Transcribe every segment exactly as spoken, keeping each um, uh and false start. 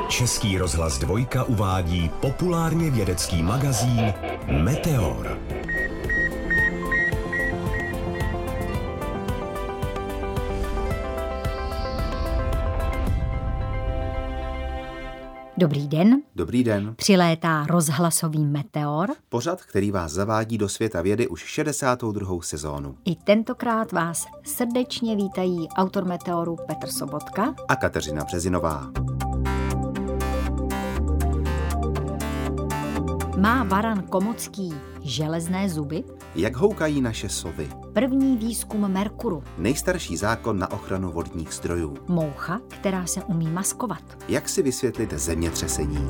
Český rozhlas Dvojka uvádí populárně vědecký magazín Meteor. Dobrý den. Dobrý den. Přilétá rozhlasový Meteor. Pořad, který vás zavádí do světa vědy už šedesátou druhou sezónu. I tentokrát vás srdečně vítají autor Meteoru Petr Sobotka a Kateřina Březinová. Má varan komocký železné zuby? Jak houkají naše sovy? První výzkum Merkuru. Nejstarší zákon na ochranu vodních zdrojů. Moucha, která se umí maskovat. Jak si vysvětlit zemětřesení?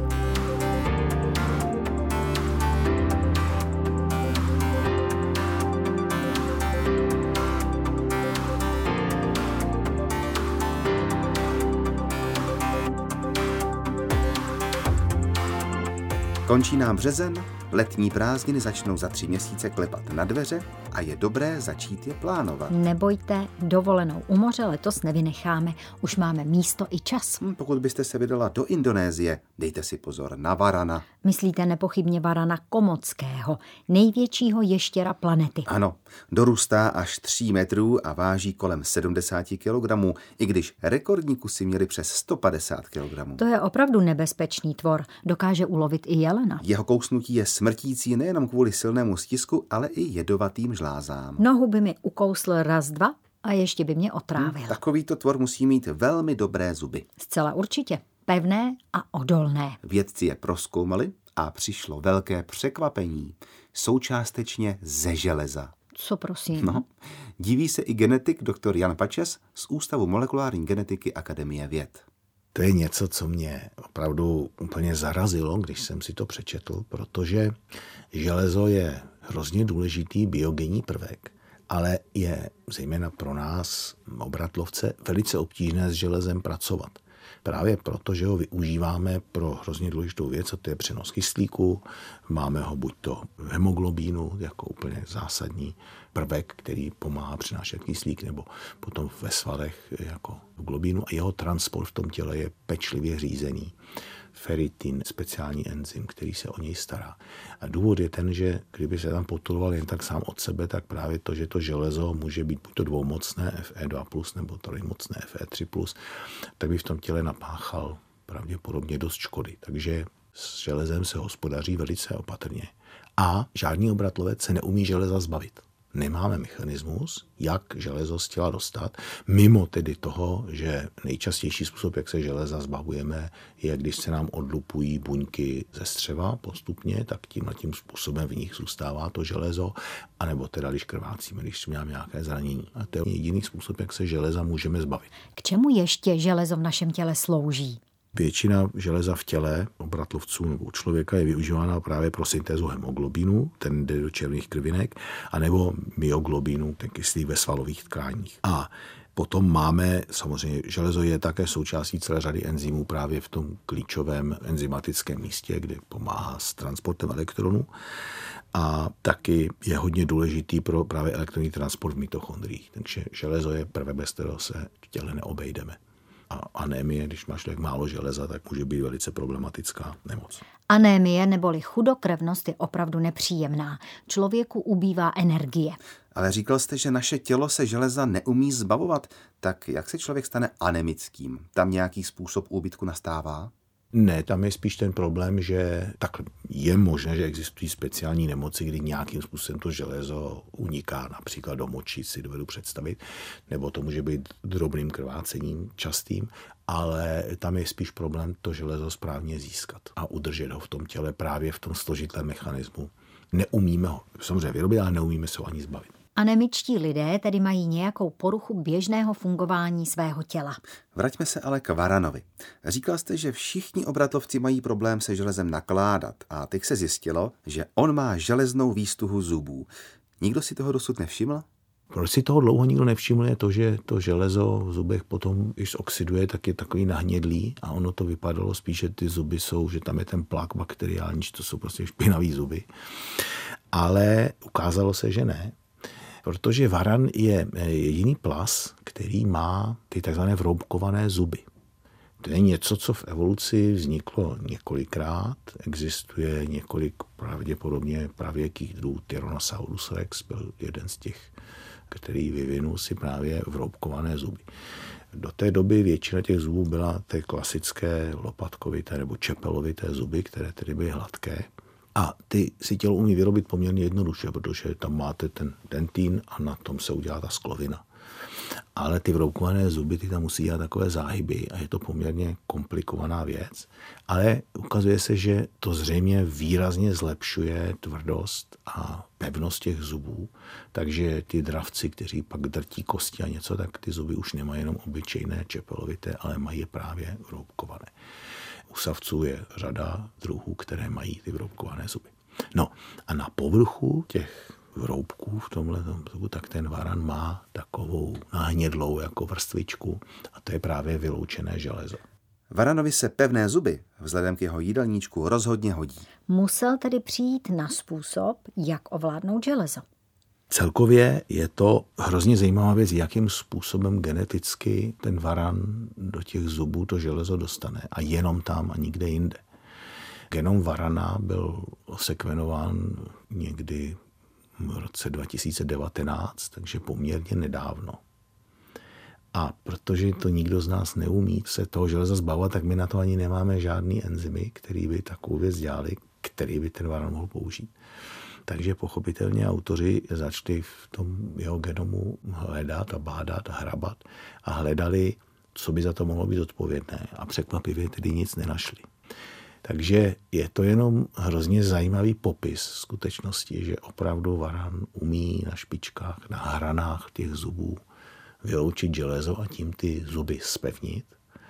Končí nám březen, letní prázdniny začnou za tři měsíce klepat na dveře a je dobré začít je plánovat. Nebojte, dovolenou u moře letos nevynecháme, už máme místo i čas. Pokud byste se vydala do Indonésie, dejte si pozor na varana. Myslíte nepochybně varana komockého, největšího ještěra planety. Ano, dorůstá až tří metrů a váží kolem sedmdesát kilogramů, i když rekordní kusy měli přes sto padesát kilogramů. To je opravdu nebezpečný tvor, dokáže ulovit i jelena. Jeho kousnutí je smrtící nejenom kvůli silnému stisku, ale i jedovatým žlázám. Nohu by mi ukousl raz, dva a ještě by mě otrávil. Hmm, takovýto tvor musí mít velmi dobré zuby. Zcela určitě. Pevné a odolné. Vědci je prozkoumali a přišlo velké překvapení. Jsou částečně ze železa. Co prosím? No, diví se i genetik doktor Jan Pačes z Ústavu molekulární genetiky Akademie věd. To je něco, co mě opravdu úplně zarazilo, když jsem si to přečetl, protože železo je hrozně důležitý biogenní prvek, ale je zejména pro nás, obratlovce, velice obtížné s železem pracovat. Právě proto, že ho využíváme pro hrozně důležitou věc, a to je přenos kyslíku. Máme ho buď to v hemoglobínu, jako úplně zásadní prvek, který pomáhá přenášet kyslík, nebo potom ve svalech jako v globínu. A jeho transport v tom těle je pečlivě řízený. Ferritin, speciální enzym, který se o něj stará. A důvod je ten, že kdyby se tam potuloval jen tak sám od sebe, tak právě to, že to železo může být buď to dvoumocné F E dva plus nebo trojmocné F E tři plus, tak by v tom těle napáchal pravděpodobně dost škody. Takže s železem se hospodaří velice opatrně. A žádný obratlovec se neumí železa zbavit. Nemáme mechanismus, jak železo z těla dostat, mimo tedy toho, že nejčastější způsob, jak se železa zbavujeme, je, když se nám odlupují buňky ze střeva postupně, tak tímhle tím způsobem v nich zůstává to železo, anebo teda, když krvácíme, když máme nějaké zranění. A to je jediný způsob, jak se železa můžeme zbavit. K čemu ještě železo v našem těle slouží? Většina železa v těle obratlovců nebo člověka je využívána právě pro syntézu hemoglobínu, ten jde do červených krvinek, anebo myoglobínu, ten kyslík ve svalových tkáních. A potom máme, samozřejmě železo je také součástí celé řady enzymů právě v tom klíčovém enzymatickém místě, kde pomáhá s transportem elektronů. A taky je hodně důležitý pro právě elektronový transport v mitochondriích. Takže železo je prvek, bez kterého se v těle neobejdeme. A anémie, když máš tak málo železa, tak může být velice problematická nemoc. Anémie neboli chudokrevnost je opravdu nepříjemná. Člověku ubývá energie. Ale říkal jste, že naše tělo se železa neumí zbavovat. Tak jak se člověk stane anemickým? Tam nějaký způsob úbytku nastává? Ne, tam je spíš ten problém, že tak je možné, že existují speciální nemoci, kdy nějakým způsobem to železo uniká, například do moči si dovedu představit, nebo to může být drobným krvácením častým, ale tam je spíš problém to železo správně získat a udržet ho v tom těle právě v tom složitém mechanismu. Neumíme ho samozřejmě vyrobit, ale neumíme se ho ani zbavit. Anemičtí lidé tedy mají nějakou poruchu běžného fungování svého těla. Vraťme se ale k varanovi. Říkal jste, že všichni obratlovci mají problém se železem nakládat a teď se zjistilo, že on má železnou výstuhu zubů. Nikdo si toho dosud nevšiml? Proč si toho dlouho nikdo nevšiml, je to, že to železo v zubech potom, když oxiduje, tak je takový nahnědlý a ono to vypadalo spíš, že ty zuby jsou, že tam je ten plak bakteriální, že to jsou prostě špinavý zuby. Ale ukázalo se, že ne. Protože varan je jediný plas, který má ty takzvané vroubkované zuby. To je něco, co v evoluci vzniklo několikrát. Existuje několik pravděpodobně pravěkých druhů. Tyrannosaurus rex byl jeden z těch, který vyvinul si právě vroubkované zuby. Do té doby většina těch zubů byla ty klasické lopatkovité nebo čepelovité zuby, které tedy byly hladké. A ty si tělo umí vyrobit poměrně jednoduše, protože tam máte ten dentín a na tom se udělá ta sklovina. Ale ty vroubkované zuby, ty tam musí dělat takové záhyby a je to poměrně komplikovaná věc. Ale ukazuje se, že to zřejmě výrazně zlepšuje tvrdost a pevnost těch zubů. Takže ty dravci, kteří pak drtí kosti a něco, tak ty zuby už nemají jenom obyčejné čepelovité, ale mají je právě vroubkované. U savců je řada druhů, které mají ty vroubkované zuby. No a na povrchu těch vroubků v tomhle zubu, tak ten varan má takovou nahnědlou jako vrstvičku a to je právě vyloučené železo. Varanovi se pevné zuby vzhledem k jeho jídelníčku rozhodně hodí. Musel tedy přijít na způsob, jak ovládnout železo. Celkově je to hrozně zajímavá věc, jakým způsobem geneticky ten varan do těch zubů to železo dostane a jenom tam a nikde jinde. Genom varana byl osekvenován někdy v roce dva tisíce devatenáct, takže poměrně nedávno. A protože to nikdo z nás neumí se toho železa zbavovat, tak my na to ani nemáme žádný enzymy, který by takovou věc dělali, který by ten varan mohl použít. Takže pochopitelně autoři začali v tom jeho genomu hledat a bádat a hrabat a hledali, co by za to mohlo být odpovědné. A překvapivě tedy nic nenašli. Takže je to jenom hrozně zajímavý popis skutečnosti, že opravdu varan umí na špičkách, na hranách těch zubů vyloučit železo a tím ty zuby zpevnit.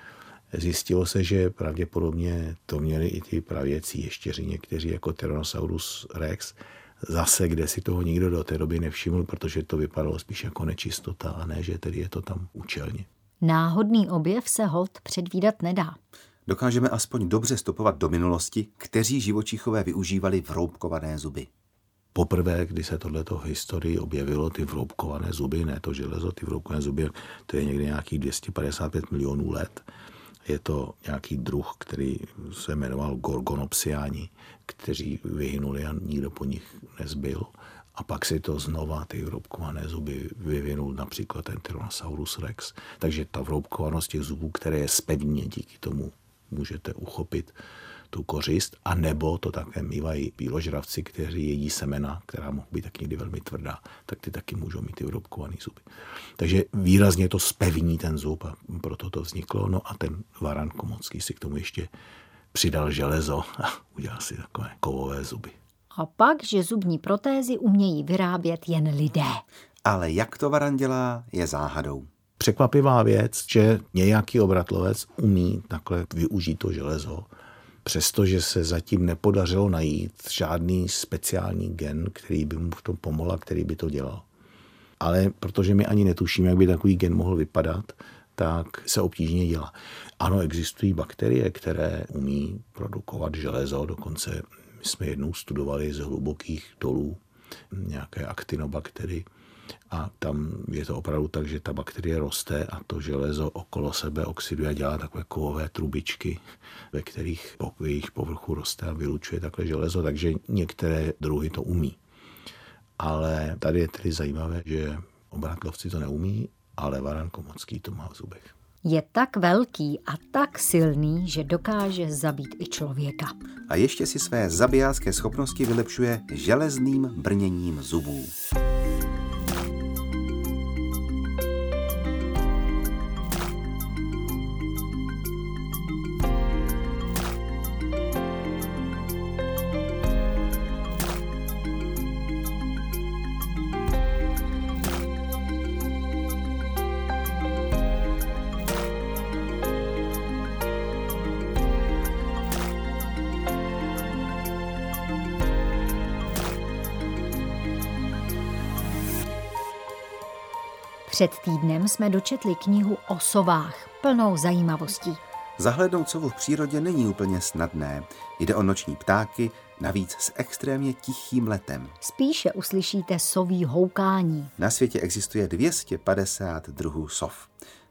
Zjistilo se, že pravděpodobně to měli i ty pravěcí ještěři, někteří jako Tyrannosaurus rex, zase, kde si toho nikdo do té doby nevšiml, protože to vypadalo spíš jako nečistota a ne, že tedy je to tam účelně. Náhodný objev se holt předvídat nedá. Dokážeme aspoň dobře stopovat do minulosti, kteří živočichové využívali vroubkované zuby. Poprvé, kdy se tohleto v historii objevilo, ty vroubkované zuby, ne to železo, ty vroubkované zuby, to je někdy nějakých dvě stě padesát pět milionů let. Je to nějaký druh, který se jmenoval Gorgonopsiani, kteří vyhynuli a nikdo po nich nezbyl. A pak si to znova, ty vroubkované zuby, vyvinul například ten Tyrannosaurus rex. Takže ta vroubkovanost těch zubů, které je zpevně, díky tomu můžete uchopit tu kořist, a nebo to také mývají býložravci, kteří jedí semena, která mohou být tak někdy velmi tvrdá, tak ty taky můžou mít ty vroubkované zuby. Takže výrazně to zpevní ten zub a proto to vzniklo. No a ten varan komocký si k tomu ještě přidal železo a udělal si takové kovové zuby. A pak, že zubní protézy umějí vyrábět jen lidé. Ale jak to varan dělá, je záhadou. Překvapivá věc, že nějaký obratlovec umí takhle využít to železo, přestože se zatím nepodařilo najít žádný speciální gen, který by mu v tom pomohl a který by to dělal. Ale protože my ani netušíme, jak by takový gen mohl vypadat, tak se obtížně dělá. Ano, existují bakterie, které umí produkovat železo, dokonce my jsme jednou studovali z hlubokých dolů nějaké aktinobakterie a tam je to opravdu tak, že ta bakterie roste a to železo okolo sebe oxiduje a dělá takové kovové trubičky, ve kterých po jejich povrchu roste a vylučuje takhle železo, takže některé druhy to umí. Ale tady je tedy zajímavé, že obratlovci to neumí, ale varan komocký to má v zubech. Je tak velký a tak silný, že dokáže zabít i člověka. A ještě si své zabijácké schopnosti vylepšuje železným brněním zubů. Před týdnem jsme dočetli knihu o sovách, plnou zajímavostí. Zahlédnout sovu v přírodě není úplně snadné. Jde o noční ptáky, navíc s extrémně tichým letem. Spíše uslyšíte soví houkání. Na světě existuje dvě stě padesát druhů sov.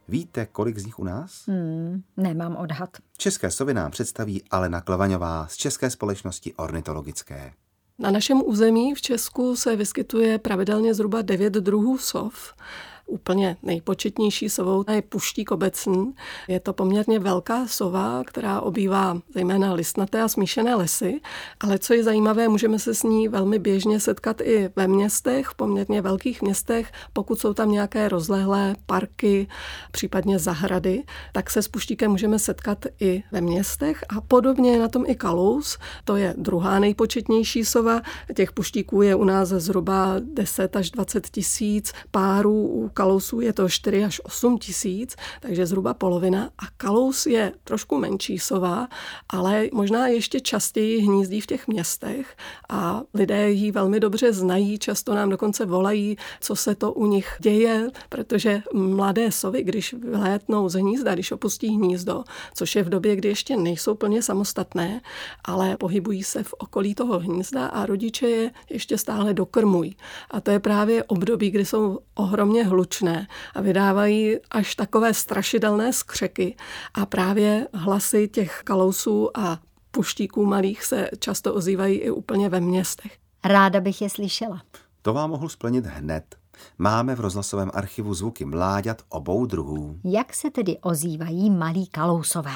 Víte, kolik z nich u nás? Hmm, nemám odhad. České sovy nám představí Alena Klavaňová z České společnosti ornitologické. Na našem území v Česku se vyskytuje pravidelně zhruba devět druhů sov. Úplně nejpočetnější sovou je puštík obecný. Je to poměrně velká sova, která obývá zejména listnaté a smíšené lesy, ale co je zajímavé, můžeme se s ní velmi běžně setkat i ve městech, v poměrně velkých městech, pokud jsou tam nějaké rozlehlé parky, případně zahrady, tak se s puštíkem můžeme setkat i ve městech a podobně je na tom i kalous, to je druhá nejpočetnější sova. Těch puštíků je u nás zhruba deset až dvacet tisíc párů, u kalousů je to čtyři až osm tisíc, takže zhruba polovina. A kalous je trošku menší sova, ale možná ještě častěji hnízdí v těch městech a lidé ji velmi dobře znají, často nám dokonce volají, co se to u nich děje, protože mladé sovy, když vylétnou z hnízda, když opustí hnízdo, což je v době, kdy ještě nejsou plně samostatné, ale pohybují se v okolí toho hnízda a rodiče je ještě stále dokrmují. A to je právě období, kdy jsou ohromně hlučné a vydávají až takové strašidelné skřeky a právě hlasy těch kalousů a puštíků malých se často ozývají i úplně ve městech. Ráda bych je slyšela. To vám mohu splnit hned. Máme v rozhlasovém archivu zvuky mláďat obou druhů. Jak se tedy ozývají malí kalousové?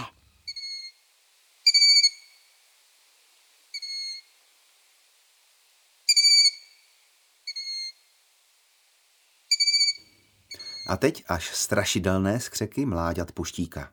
A teď až strašidelné skřeky mláďat puštíka.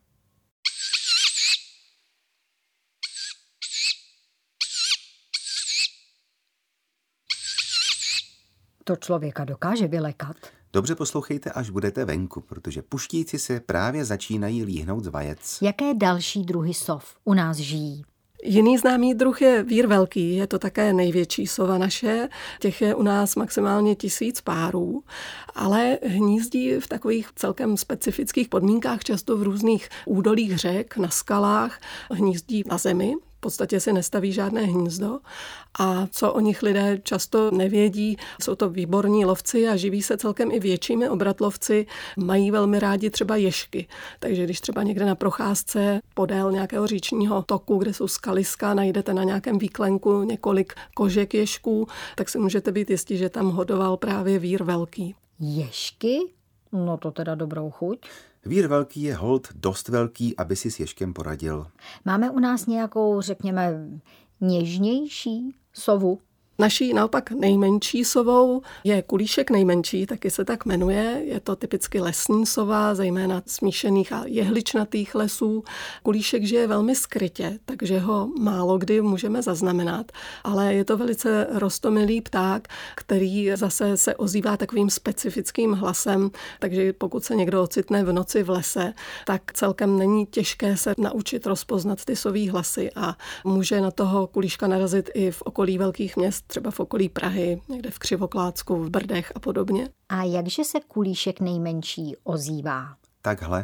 To člověka dokáže vylekat. Dobře poslouchejte, až budete venku, protože puštíci se právě začínají líhnout z vajec. Jaké další druhy sov u nás žijí? Jiný známý druh je vír velký, je to také největší sova naše, těch je u nás maximálně tisíc párů, ale hnízdí v takových celkem specifických podmínkách, často v různých údolích řek, na skalách, hnízdí na zemi. V podstatě si nestaví žádné hnízdo a co o nich lidé často nevědí, jsou to výborní lovci a živí se celkem i většími obratlovci, mají velmi rádi třeba ježky. Takže když třeba někde na procházce podél nějakého říčního toku, kde jsou skaliska, najdete na nějakém výklenku několik kožek ježků, tak si můžete být jistí, že tam hodoval právě vír velký. Ježky? No to teda dobrou chuť. Vír velký je holt dost velký, aby si s ježkem poradil. Máme u nás nějakou, řekněme, něžnější sovu? Naší naopak nejmenší sovou je kulíšek nejmenší, taky se tak jmenuje. Je to typicky lesní sova, zejména smíšených a jehličnatých lesů. Kulíšek žije velmi skrytě, takže ho málo kdy můžeme zaznamenat, ale je to velice roztomilý pták, který zase se ozývá takovým specifickým hlasem, takže pokud se někdo ocitne v noci v lese, tak celkem není těžké se naučit rozpoznat ty soví hlasy a může na toho kulíška narazit i v okolí velkých měst, třeba v okolí Prahy, někde v Křivoklátsku, v Brdech a podobně. A jakže se kulíšek nejmenší ozývá? Takhle.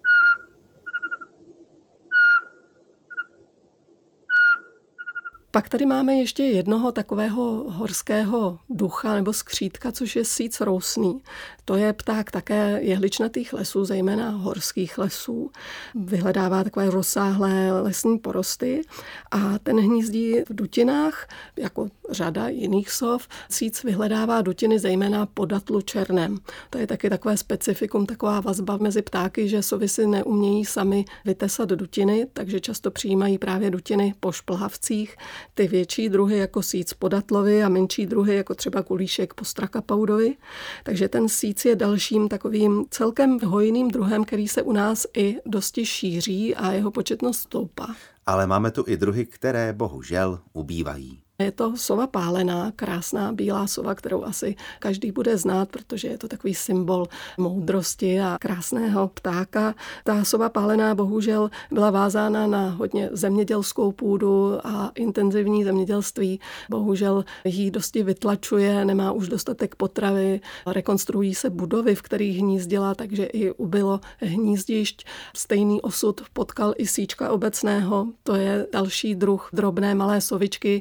Pak tady máme ještě jednoho takového horského ducha nebo skřítka, což je sýc rousný. To je pták také jehličnatých lesů, zejména horských lesů. Vyhledává takové rozsáhlé lesní porosty a ten hnízdí v dutinách, jako řada jiných sov. Sýc vyhledává dutiny zejména po datlu černém. To je taky takové specifikum, taková vazba mezi ptáky, že sovy si neumějí sami vytesat dutiny, takže často přijímají právě dutiny po šplhavcích. Ty větší druhy jako sýc podatlovi a menší druhy jako třeba kulíšek po strakapaudovi. Takže ten sýc je dalším takovým celkem hojným druhem, který se u nás i dosti šíří a jeho početnost stoupá. Ale máme tu i druhy, které bohužel ubývají. Je to sova pálená, krásná bílá sova, kterou asi každý bude znát, protože je to takový symbol moudrosti a krásného ptáka. Ta sova pálená bohužel byla vázána na hodně zemědělskou půdu a intenzivní zemědělství. Bohužel jí dosti vytlačuje, nemá už dostatek potravy, rekonstruují se budovy, v kterých hnízdila, takže i ubylo hnízdišť. Stejný osud potkal i sýčka obecného, to je další druh drobné malé sovičky,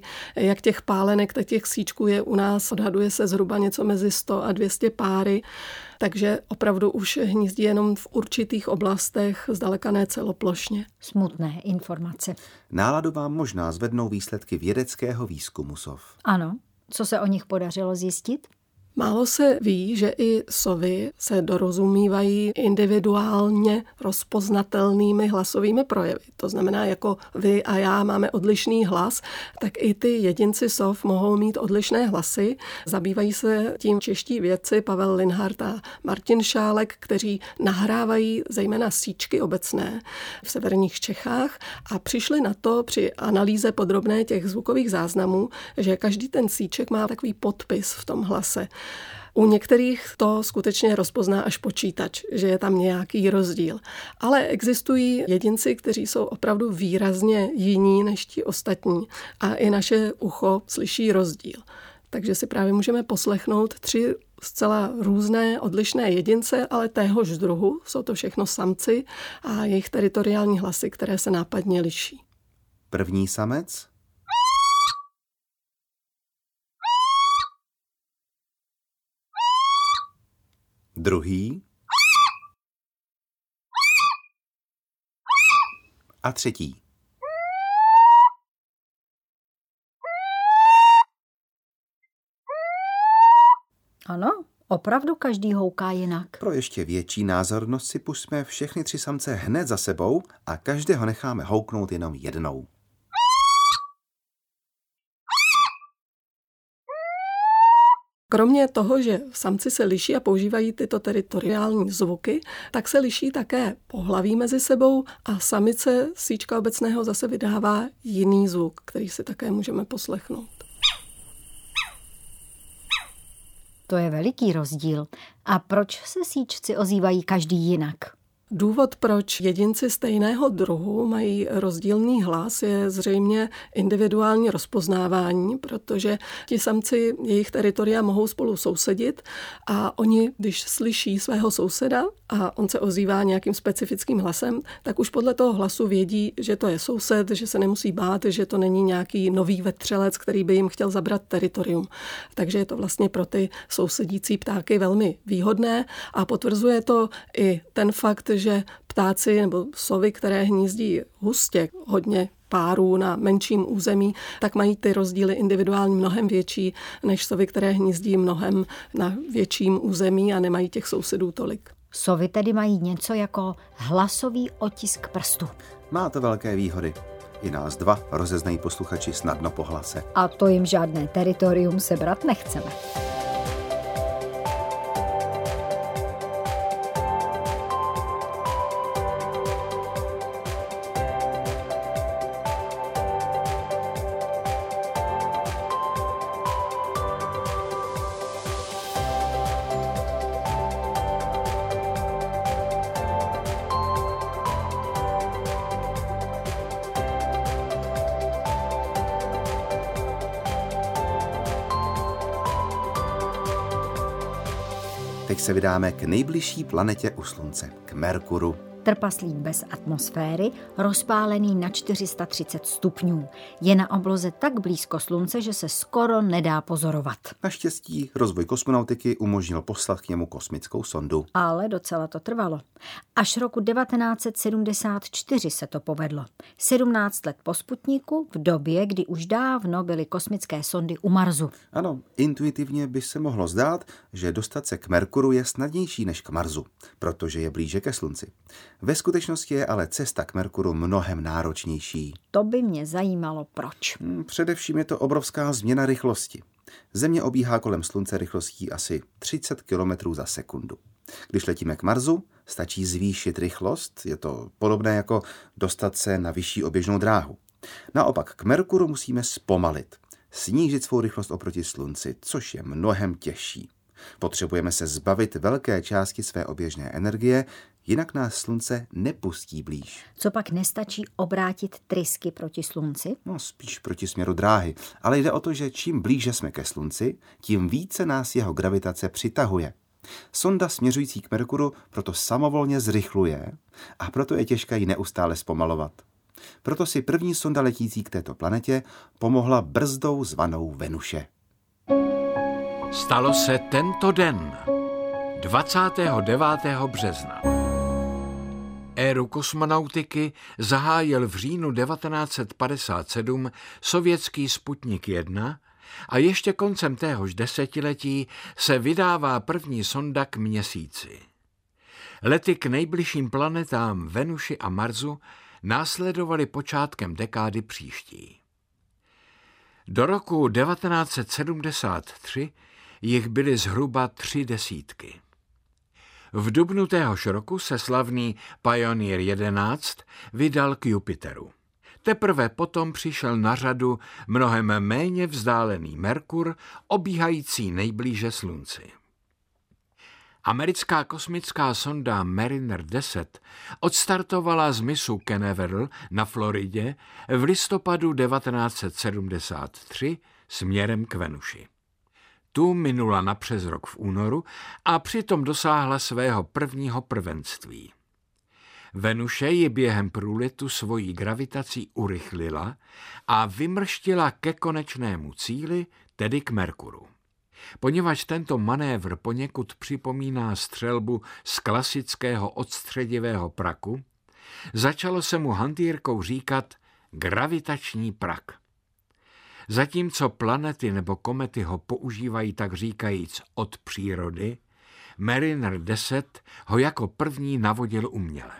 jak těch pálenek, tak těch síčků je u nás, odhaduje se zhruba něco mezi sto a dvě stě páry, takže opravdu už hnízdí jenom v určitých oblastech, zdaleka ne celoplošně. Smutné informace. Náladu vám možná zvednou výsledky vědeckého výzkumu sov. Ano, co se o nich podařilo zjistit? Málo se ví, že i sovy se dorozumívají individuálně rozpoznatelnými hlasovými projevy. To znamená, jako vy a já máme odlišný hlas, tak i ty jedinci sov mohou mít odlišné hlasy. Zabývají se tím čeští vědci Pavel Linhart a Martin Šálek, kteří nahrávají zejména síčky obecné v severních Čechách a přišli na to při analýze podrobné těch zvukových záznamů, že každý ten síček má takový podpis v tom hlase. U některých to skutečně rozpozná až počítač, že je tam nějaký rozdíl. Ale existují jedinci, kteří jsou opravdu výrazně jiní než ti ostatní a i naše ucho slyší rozdíl. Takže si právě můžeme poslechnout tři zcela různé, odlišné jedince, ale téhož druhu. Jsou to všechno samci a jejich teritoriální hlasy, které se nápadně liší. První samec. Druhý. A třetí. Ano, opravdu každý houká jinak. Pro ještě větší názornost si pusťme všechny tři samce hned za sebou a každého necháme houknout jenom jednou. Kromě toho, že samci se liší a používají tyto teritoriální zvuky, tak se liší také pohlaví mezi sebou a samice síčka obecného zase vydává jiný zvuk, který si také můžeme poslechnout. To je veliký rozdíl. A proč se síčci ozývají každý jinak? Důvod, proč jedinci stejného druhu mají rozdílný hlas, je zřejmě individuální rozpoznávání, protože ti samci, jejich teritoria mohou spolu sousedit a oni, když slyší svého souseda a on se ozývá nějakým specifickým hlasem, tak už podle toho hlasu vědí, že to je soused, že se nemusí bát, že to není nějaký nový vetřelec, který by jim chtěl zabrat teritorium. Takže je to vlastně pro ty sousedící ptáky velmi výhodné a potvrzuje to i ten fakt, že ptáci nebo sovy, které hnízdí hustě, hodně párů na menším území, tak mají ty rozdíly individuálně mnohem větší než sovy, které hnízdí mnohem na větším území a nemají těch sousedů tolik. Sovy tedy mají něco jako hlasový otisk prstu. Má to velké výhody. I nás dva rozeznají posluchači snadno po hlase. A to jim žádné teritorium sebrat nechceme. Teď se vydáme k nejbližší planetě u Slunce, k Merkuru. Trpaslík bez atmosféry, rozpálený na čtyři sta třicet stupňů. Je na obloze tak blízko Slunce, že se skoro nedá pozorovat. Naštěstí rozvoj kosmonautiky umožnil poslat k němu kosmickou sondu. Ale docela to trvalo. Až roku devatenáct set sedmdesát čtyři se to povedlo. sedmnáct let po Sputniku, v době, kdy už dávno byly kosmické sondy u Marsu. Ano, intuitivně by se mohlo zdát, že dostat se k Merkuru je snadnější než k Marsu, protože je blíže ke Slunci. Ve skutečnosti je ale cesta k Merkuru mnohem náročnější. To by mě zajímalo, proč. Především je to obrovská změna rychlosti. Země obíhá kolem Slunce rychlostí asi třicet kilometrů za sekundu. Když letíme k Marsu, stačí zvýšit rychlost, je to podobné jako dostat se na vyšší oběžnou dráhu. Naopak k Merkuru musíme zpomalit, snížit svou rychlost oproti Slunci, což je mnohem těžší. Potřebujeme se zbavit velké části své oběžné energie, jinak nás Slunce nepustí blíž. Co pak nestačí obrátit trysky proti Slunci? No, spíš proti směru dráhy, ale jde o to, že čím blíže jsme ke Slunci, tím více nás jeho gravitace přitahuje. Sonda směřující k Merkuru proto samovolně zrychluje a proto je těžké ji neustále zpomalovat. Proto si první sonda letící k této planetě pomohla brzdou zvanou Venuše. Stalo se tento den, dvacátého devátého března. Éru kosmonautiky zahájil v říjnu devatenáct set padesát sedm sovětský Sputnik jedna a ještě koncem téhož desetiletí se vydává první sonda k Měsíci. Lety k nejbližším planetám Venuši a Marsu následovaly počátkem dekády příští. Do roku devatenáct set sedmdesát tři jich byly zhruba tři desítky. V dubnu téhož roku se slavný Pioneer jedenáct vydal k Jupiteru. Teprve potom přišel na řadu mnohem méně vzdálený Merkur, obíhající nejblíže Slunci. Americká kosmická sonda Mariner deset odstartovala z mysu Canaveral na Floridě v listopadu devatenáct set sedmdesát tři směrem k Venuši. Tu minula na přes rok v únoru a přitom dosáhla svého prvního prvenství. Venuše ji během průletu svojí gravitací urychlila a vymrštila ke konečnému cíli, tedy k Merkuru. Poněvadž tento manévr poněkud připomíná střelbu z klasického odstředivého praku, začalo se mu hantýrkou říkat gravitační prak. Zatímco planety nebo komety ho používají tak říkajíc od přírody, Mariner deset ho jako první navodil uměle.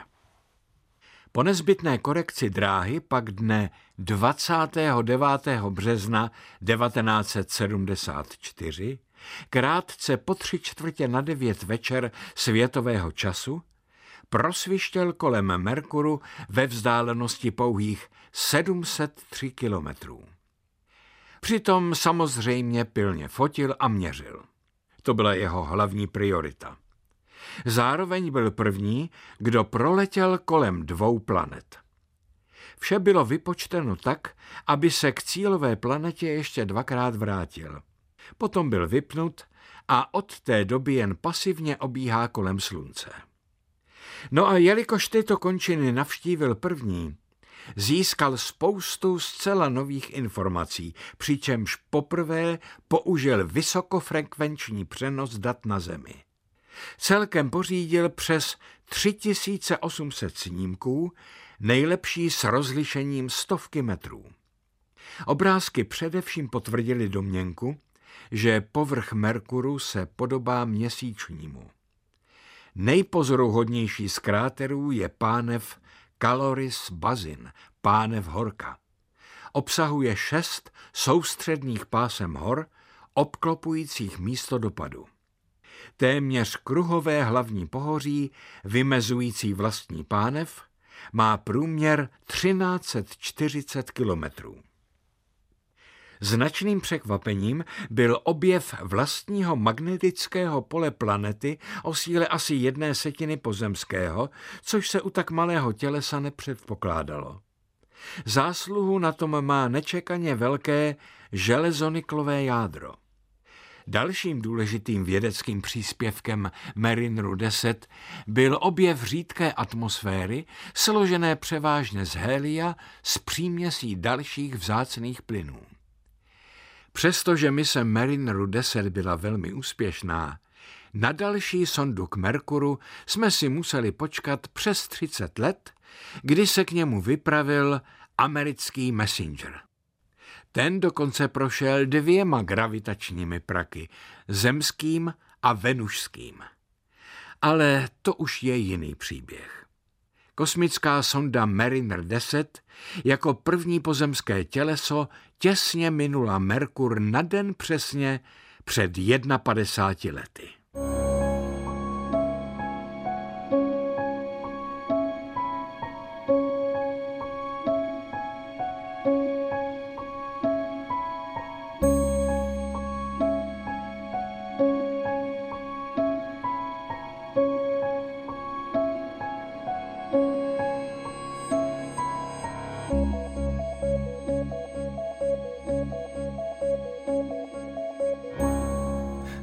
Po nezbytné korekci dráhy pak dne dvacátého devátého března devatenáct set sedmdesát čtyři, krátce po tři čtvrtě na devět večer světového času, prosvištěl kolem Merkuru ve vzdálenosti pouhých sedm set tři kilometrů. Přitom samozřejmě pilně fotil a měřil. To byla jeho hlavní priorita. Zároveň byl první, kdo proletěl kolem dvou planet. Vše bylo vypočteno tak, aby se k cílové planetě ještě dvakrát vrátil. Potom byl vypnut a od té doby jen pasivně obíhá kolem Slunce. No a jelikož tyto končiny navštívil první, získal spoustu zcela nových informací, přičemž poprvé použil vysokofrekvenční přenos dat na Zemi. Celkem pořídil přes tři tisíce osm set snímků, nejlepší s rozlišením stovky metrů. Obrázky především potvrdily domněnku, že povrch Merkuru se podobá měsíčnímu. Nejpozoruhodnější z kráterů je pánev Caloris Basin, pánev horka. Obsahuje šest soustředních pásem hor, obklopujících místo dopadu. Téměř kruhové hlavní pohoří, vymezující vlastní pánev, má průměr třináct set čtyřicet kilometrů. Značným překvapením byl objev vlastního magnetického pole planety o síle asi jedné setiny pozemského, což se u tak malého tělesa nepředpokládalo. Zásluhu na tom má nečekaně velké železoniklové jádro. Dalším důležitým vědeckým příspěvkem Marineru deset byl objev řídké atmosféry, složené převážně z hélia s příměsí dalších vzácných plynů. Přestože mise Marineru deset byla velmi úspěšná, na další sondu k Merkuru jsme si museli počkat přes třicet let, kdy se k němu vypravil americký Messenger. Ten dokonce prošel dvěma gravitačními praky, zemským a venušským. Ale to už je jiný příběh. Kosmická sonda Mariner deset jako první pozemské těleso těsně minula Merkur na den přesně před padesáti jedné lety.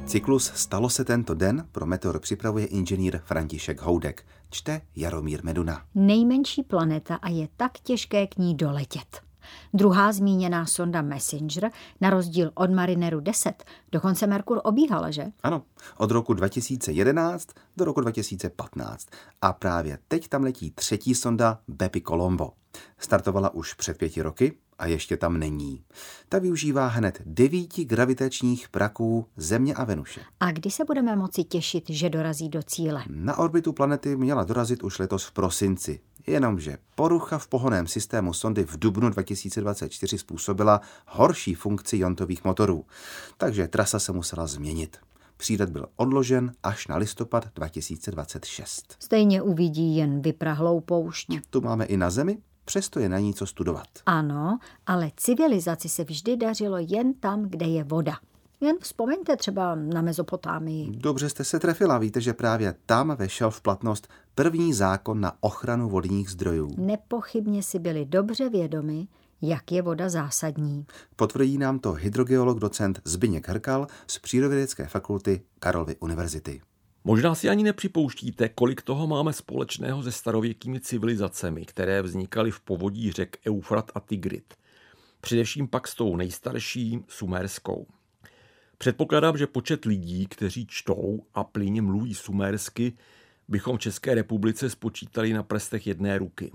Cyklus Stalo se tento den pro Meteor připravuje inženýr František Houdek. Čte Jaromír Meduna. Nejmenší planeta a je tak těžké k ní doletět. Druhá zmíněná sonda Messenger, na rozdíl od Marineru deset, dokonce Merkur obíhala, že? Ano, od roku dva tisíce jedenáct do roku dva tisíce patnáct. A právě teď tam letí třetí sonda Bepi Colombo. Startovala už před pěti roky a ještě tam není. Ta využívá hned devíti gravitačních praků Země a Venuše. A kdy se budeme moci těšit, že dorazí do cíle? Na orbitu planety měla dorazit už letos v prosinci. Jenomže porucha v pohonném systému sondy v dubnu dva tisíce dvacet čtyři způsobila horší funkci iontových motorů. Takže trasa se musela změnit. Přílet byl odložen až na listopad dva tisíce dvacet šest. Stejně uvidí jen vyprahlou poušť. Tu máme i na Zemi, přesto je na ní co studovat. Ano, ale civilizaci se vždy dařilo jen tam, kde je voda. Jen vzpomeňte třeba na Mezopotámii. Dobře jste se trefila, víte, že právě tam vešel v platnost první zákon na ochranu vodních zdrojů. Nepochybně si byli dobře vědomi, jak je voda zásadní. Potvrdí nám to hydrogeolog docent Zbyněk Hrkal z Přírodovědecké fakulty Karlovy univerzity. Možná si ani nepřipouštíte, kolik toho máme společného se starověkými civilizacemi, které vznikaly v povodí řek Eufrat a Tigrit. Především pak s tou nejstarší sumerskou. Předpokládám, že počet lidí, kteří čtou a plynně mluví sumersky, bychom v České republice spočítali na prstech jedné ruky.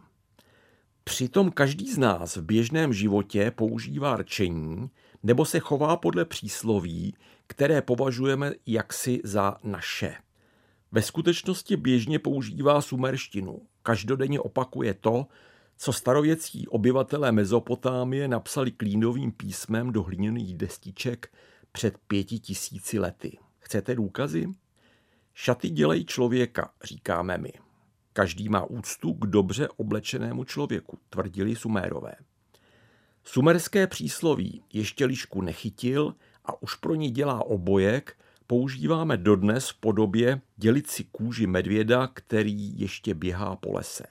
Přitom každý z nás v běžném životě používá rčení nebo se chová podle přísloví, které považujeme jaksi za naše. Ve skutečnosti běžně používá sumerštinu. Každodenně opakuje to, co starověcí obyvatelé Mezopotámie napsali klínovým písmem do hliněných destiček před pěti tisíci lety. Chcete důkazy? Šaty dělají člověka, říkáme my. Každý má úctu k dobře oblečenému člověku, tvrdili Sumérové. Sumerské přísloví ještě lišku nechytil a už pro ní dělá obojek, používáme dodnes v podobě dělit si kůži medvěda, který ještě běhá po lese.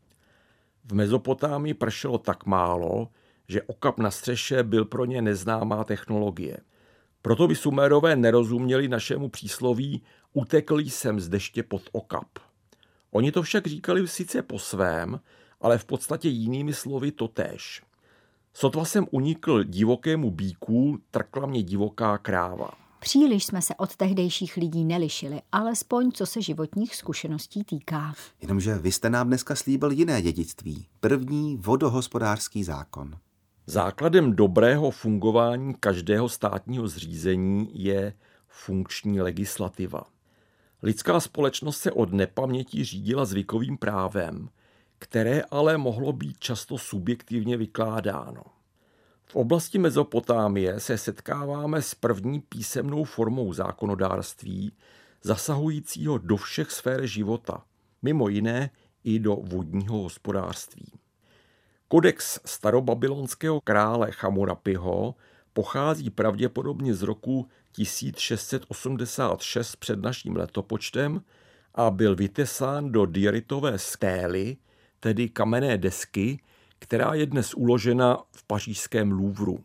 V Mezopotámii pršelo tak málo, že okap na střeše byl pro ně neznámá technologie. Proto by Sumérové nerozuměli našemu přísloví utekl jsem z deště pod okap. Oni to však říkali sice po svém, ale v podstatě jinými slovy totéž. Sotva jsem unikl divokému býku, trkla mě divoká kráva. Příliš jsme se od tehdejších lidí nelišili, alespoň co se životních zkušeností týká. Jenomže vy jste nám dneska slíbil jiné dědictví. První vodohospodářský zákon. Základem dobrého fungování každého státního zřízení je funkční legislativa. Lidská společnost se od nepaměti řídila zvykovým právem, které ale mohlo být často subjektivně vykládáno. V oblasti Mezopotámie se setkáváme s první písemnou formou zákonodárství, zasahujícího do všech sfér života, mimo jiné i do vodního hospodářství. Kodex starobabylonského krále Chamurapiho pochází pravděpodobně z roku tisíc šest set osmdesát šest před naším letopočtem a byl vytesán do dieritové stély, tedy kamenné desky, která je dnes uložena v pařížském Louvru.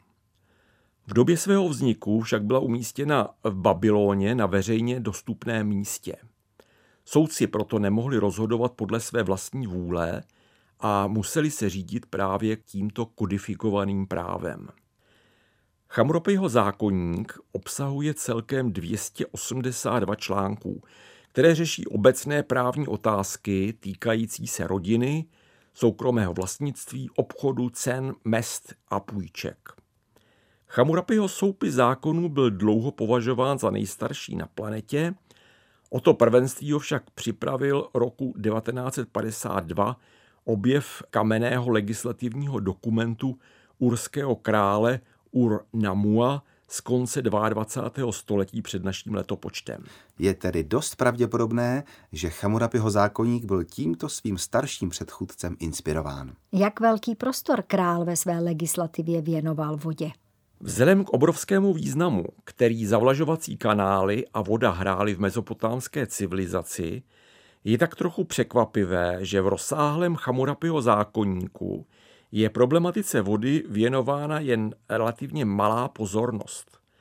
V době svého vzniku však byla umístěna v Babyloně na veřejně dostupném místě. Soudci proto nemohli rozhodovat podle své vlastní vůle a museli se řídit právě tímto kodifikovaným právem. Chamurapiho zákoník obsahuje celkem dvě stě osmdesát dva článků, které řeší obecné právní otázky týkající se rodiny, soukromého vlastnictví, obchodu, cen, mezd a půjček. Chamurapiho soupis zákonů byl dlouho považován za nejstarší na planetě, o to prvenství ho však připravil roku devatenáct set padesát dva objev kamenného legislativního dokumentu urského krále Ur-Namua z konce dvacátého druhého století před naším letopočtem. Je tedy dost pravděpodobné, že Chamurapiho zákoník byl tímto svým starším předchůdcem inspirován. Jak velký prostor král ve své legislativě věnoval vodě? Vzhledem k obrovskému významu, který zavlažovací kanály a voda hrály v mezopotámské civilizaci, je tak trochu překvapivé, že v rozsáhlém Chamurapiho zákoníku je problematice vody věnována jen relativně malá pozornost.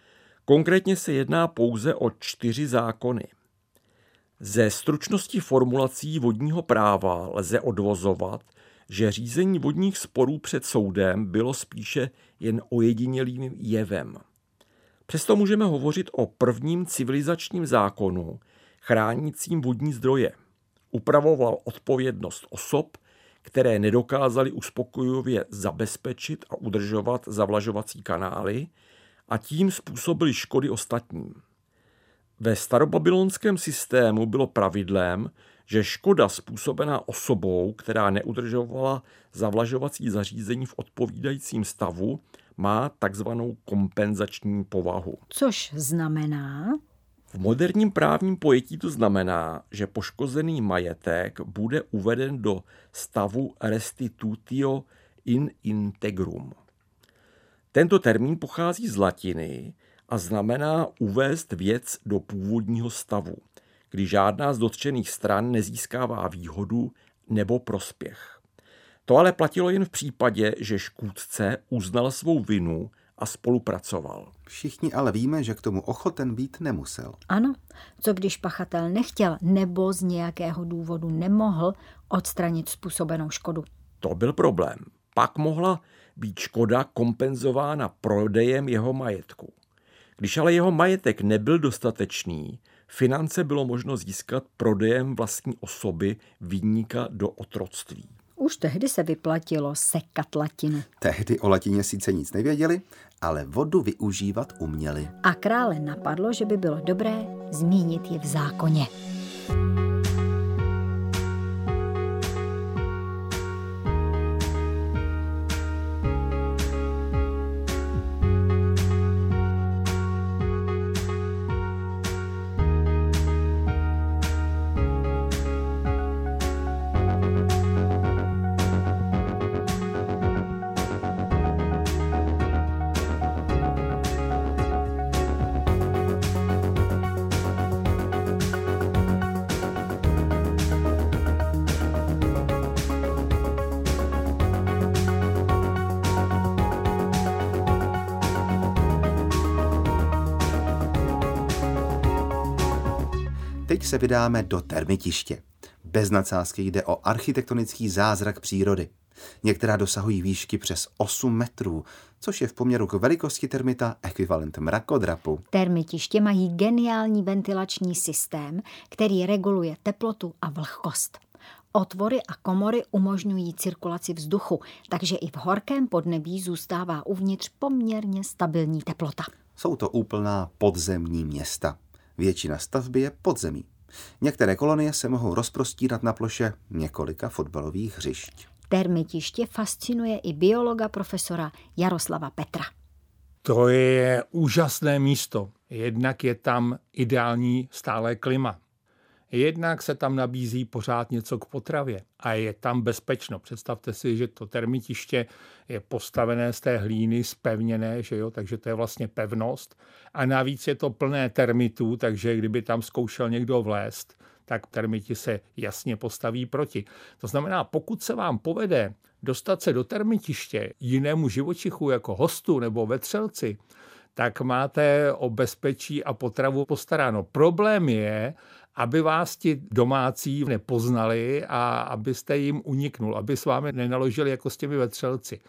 Konkrétně se jedná pouze o čtyři zákony. Ze stručnosti formulací vodního práva lze odvozovat, že řízení vodních sporů před soudem bylo spíše jen ojedinělým jevem. Přesto můžeme hovořit o prvním civilizačním zákonu chránícím vodní zdroje. Upravoval odpovědnost osob, které nedokázaly uspokojivě zabezpečit a udržovat zavlažovací kanály a tím způsobily škody ostatním. Ve starobabylonském systému bylo pravidlem, že škoda způsobená osobou, která neudržovala zavlažovací zařízení v odpovídajícím stavu, má takzvanou kompenzační povahu. Což znamená? V moderním právním pojetí to znamená, že poškozený majetek bude uveden do stavu restitutio in integrum. Tento termín pochází z latiny a znamená uvést věc do původního stavu, kdy žádná z dotčených stran nezískává výhodu nebo prospěch. To ale platilo jen v případě, že škůdce uznal svou vinu a spolupracoval. Všichni ale víme, že k tomu ochoten být nemusel. Ano, co když pachatel nechtěl nebo z nějakého důvodu nemohl odstranit způsobenou škodu? To byl problém. Pak mohla být škoda kompenzována prodejem jeho majetku. Když ale jeho majetek nebyl dostatečný, finance bylo možno získat prodejem vlastní osoby viníka do otroctví. Už tehdy se vyplatilo sekat latinu. Tehdy o latině sice nic nevěděli, ale vodu využívat uměli. A krále napadlo, že by bylo dobré zmínit je v zákoně. Teď se vydáme do termitiště. Bez nadsázky jde o architektonický zázrak přírody. Některá dosahují výšky přes osm metrů, což je v poměru k velikosti termita ekvivalent mrakodrapu. Termitiště mají geniální ventilační systém, který reguluje teplotu a vlhkost. Otvory a komory umožňují cirkulaci vzduchu, takže i v horkém podnebí zůstává uvnitř poměrně stabilní teplota. Jsou to úplná podzemní města. Většina stavby je podzemí. Některé kolonie se mohou rozprostírat na ploše několika fotbalových hřišť. Termitiště fascinuje i biologa profesora Jaroslava Petra. To je úžasné místo. Jednak je tam ideální stálé klima. Jednak se tam nabízí pořád něco k potravě a je tam bezpečno. Představte si, že to termitiště je postavené z té hlíny, zpevněné, že jo? Takže to je vlastně pevnost. A navíc je to plné termitů, takže kdyby tam zkoušel někdo vlézt, tak termiti se jasně postaví proti. To znamená, pokud se vám povede dostat se do termitiště jinému živočichu jako hostu nebo vetřelci, tak máte o bezpečí a potravu postaráno. Problém je, aby vás ti domácí nepoznali a abyste jim uniknul, aby s vámi nenaložili jako s těmi vetřelci.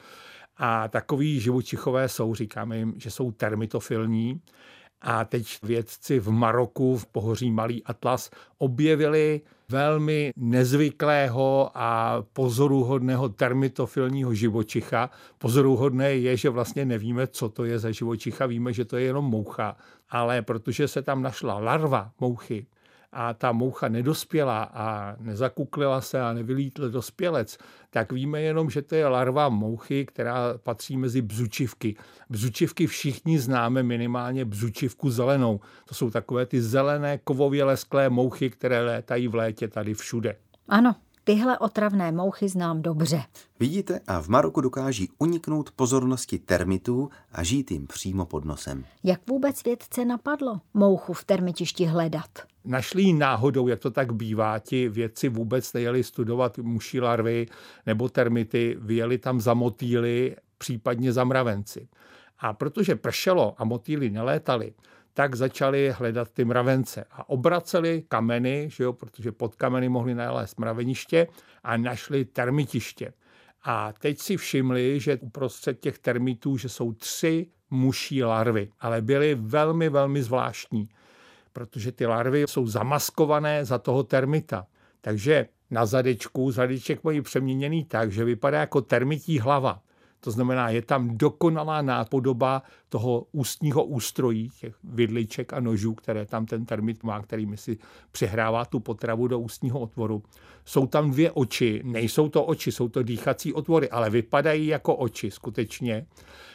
A takový živočichové jsou, říkáme jim, že jsou termitofilní. A teď vědci v Maroku, v pohoří Malý Atlas, objevili velmi nezvyklého a pozoruhodného termitofilního živočicha. Pozoruhodné je, že vlastně nevíme, co to je za živočicha, víme, že to je jenom moucha, ale protože se tam našla larva mouchy a ta moucha nedospěla a nezakuklila se a nevylítl dospělec, tak víme jenom, že to je larva mouchy, která patří mezi bzučivky. Bzučivky všichni známe, minimálně bzučivku zelenou. To jsou takové ty zelené kovově lesklé mouchy, které létají v létě tady všude. Ano, tyhle otravné mouchy znám dobře. Vidíte, a v Maroku dokáží uniknout pozornosti termitů a žít jim přímo pod nosem. Jak vůbec vědce napadlo mouchu v termitišti hledat? Našli ji náhodou, jak to tak bývá. Ti vědci vůbec nejeli studovat muší larvy nebo termity, vyjeli tam za motýly, případně za mravenci. A protože pršelo a motýly nelétaly, tak začali hledat ty mravence a obraceli kameny, že jo, protože pod kameny mohli nalézt mraveniště a našli termitiště. A teď si všimli, že uprostřed těch termitů, že jsou tři muší larvy, ale byly velmi, velmi zvláštní, protože ty larvy jsou zamaskované za toho termita. Takže na zadečku, zadeček mají přeměněný tak, že vypadá jako termití hlava. To znamená, je tam dokonalá nápodoba toho ústního ústrojí, těch vidliček a nožů, které tam ten termit má, kterými si přihrává tu potravu do ústního otvoru. Jsou tam dvě oči, nejsou to oči, jsou to dýchací otvory, ale vypadají jako oči skutečně.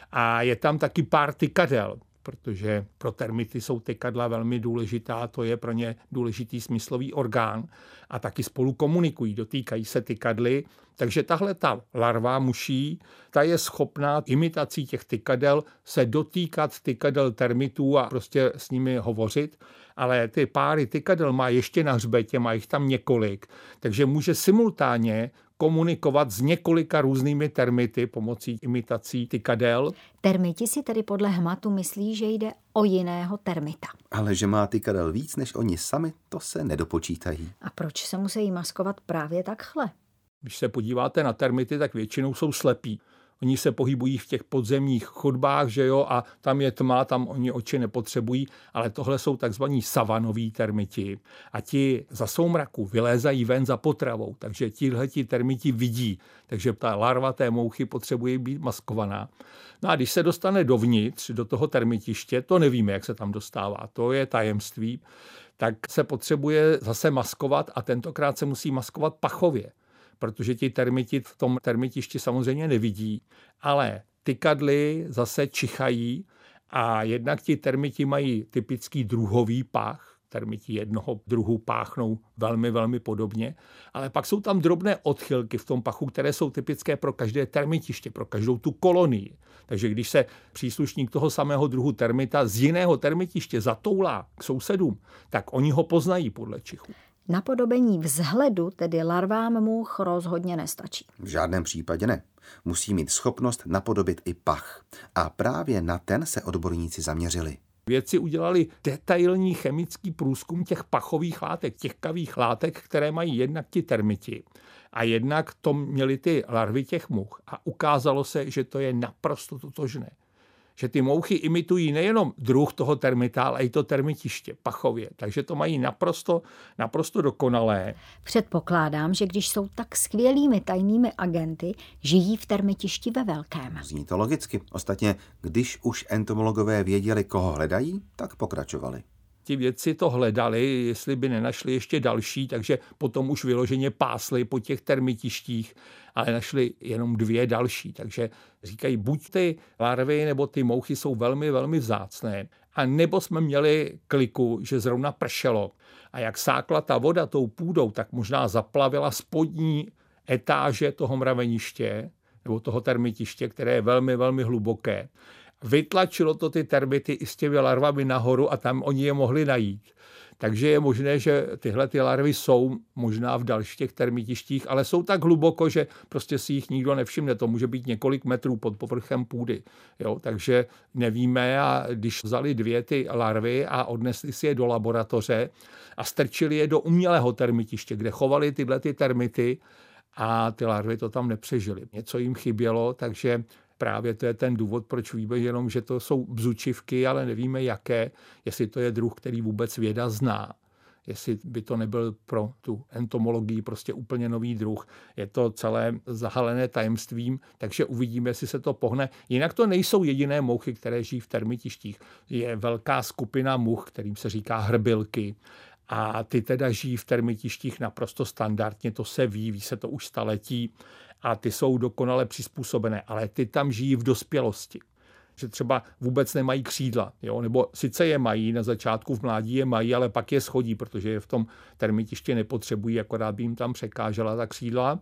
A je tam taky pár tykadel, protože pro termity jsou tykadla velmi důležitá, to je pro ně důležitý smyslový orgán a taky spolu komunikují, dotýkají se tykadly. Takže tahle ta larva muší, ta je schopná imitací těch tykadel se dotýkat tykadel termitů a prostě s nimi hovořit, ale ty páry tykadel má ještě na hřbetě, má jich tam několik, takže může simultánně komunikovat s několika různými termity pomocí imitací tykadel. Termiti si tedy podle hmatu myslí, že jde o jiného termita. Ale že má tykadel víc než oni sami, to se nedopočítají. A proč se musí maskovat právě takhle? Když se podíváte na termity, tak většinou jsou slepí. Oni se pohybují v těch podzemních chodbách, že jo, a tam je tma, tam oni oči nepotřebují, ale tohle jsou takzvaní savanoví termiti. A ti za soumraku vylézají ven za potravou, takže tihleti termiti vidí, takže ta larva té mouchy potřebuje být maskovaná. No a když se dostane dovnitř, do toho termitiště, to nevíme, jak se tam dostává, to je tajemství, tak se potřebuje zase maskovat a tentokrát se musí maskovat pachově, protože ti termiti v tom termitišti samozřejmě nevidí, ale tykadly zase čichají a jednak ti termiti mají typický druhový pach, termiti jednoho druhu páchnou velmi, velmi podobně, ale pak jsou tam drobné odchylky v tom pachu, které jsou typické pro každé termitiště, pro každou tu kolonii. Takže když se příslušník toho samého druhu termita z jiného termitiště zatoulá k sousedům, tak oni ho poznají podle čichu. Napodobení vzhledu tedy larvám much rozhodně nestačí. V žádném případě ne. Musí mít schopnost napodobit i pach. A právě na ten se odborníci zaměřili. Vědci udělali detailní chemický průzkum těch pachových látek, těch kavých látek, které mají jednak ti termiti a jednak to měly ty larvy těch much. A ukázalo se, že to je naprosto totožné. Že ty mouchy imitují nejenom druh toho termita, ale i to termitiště pachově. Takže to mají naprosto, naprosto dokonalé. Předpokládám, že když jsou tak skvělými tajnými agenty, žijí v termitišti ve velkém. Zní to logicky. Ostatně, když už entomologové věděli, koho hledají, tak pokračovali. Ti vědci to hledali, jestli by nenašli ještě další, takže potom už vyloženě pásli po těch termitištích, ale našli jenom dvě další. Takže říkají, buď ty larvy nebo ty mouchy jsou velmi, velmi vzácné, a nebo jsme měli kliku, že zrovna pršelo. A jak sákla ta voda tou půdou, tak možná zaplavila spodní etáže toho mraveniště nebo toho termitiště, které je velmi, velmi hluboké. Vytlačilo to ty termity i s těmi larvami nahoru a tam oni je mohli najít. Takže je možné, že tyhle ty larvy jsou možná v dalších těch termitištích, ale jsou tak hluboko, že prostě si jich nikdo nevšimne. To může být několik metrů pod povrchem půdy. Jo, takže nevíme, a když vzali dvě ty larvy a odnesli si je do laboratoře a strčili je do umělého termitiště, kde chovali tyhle ty termity a ty larvy to tam nepřežily. Něco jim chybělo, takže právě to je ten důvod, proč víme jenom, že to jsou bzučivky, ale nevíme jaké, jestli to je druh, který vůbec věda zná. Jestli by to nebyl pro tu entomologii prostě úplně nový druh. Je to celé zahalené tajemstvím, takže uvidíme, jestli se to pohne. Jinak to nejsou jediné mouchy, které žijí v termitištích. Je velká skupina much, kterým se říká hrbilky. A ty teda žijí v termitištích naprosto standardně, to se ví, ví se to už staletí. A ty jsou dokonale přizpůsobené, ale ty tam žijí v dospělosti. Že třeba vůbec nemají křídla, jo? Nebo sice je mají, na začátku v mládí je mají, ale pak je schodí, protože je v tom termitiště nepotřebují, akorát by jim tam překážela ta křídla.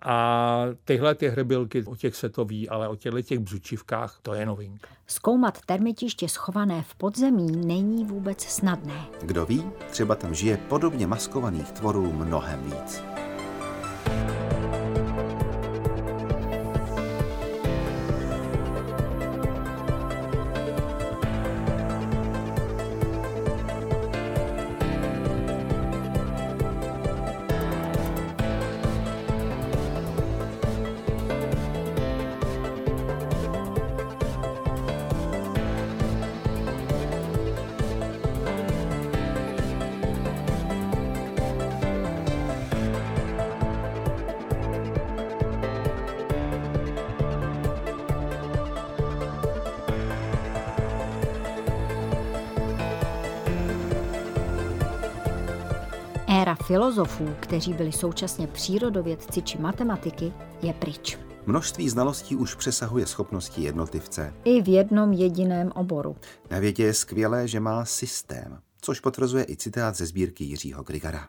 A tyhle ty hrbilky, o těch se to ví, ale o těchto těch bzučivkách to je novinka. Zkoumat termitiště schované v podzemí není vůbec snadné. Kdo ví, třeba tam žije podobně maskovaných tvorů mnohem víc. Éra filozofů, kteří byli současně přírodovědci či matematiky, je pryč. Množství znalostí už přesahuje schopnosti jednotlivce. I v jednom jediném oboru. Na vědě je skvělé, že má systém, což potvrzuje i citát ze sbírky Jiřího Grigara.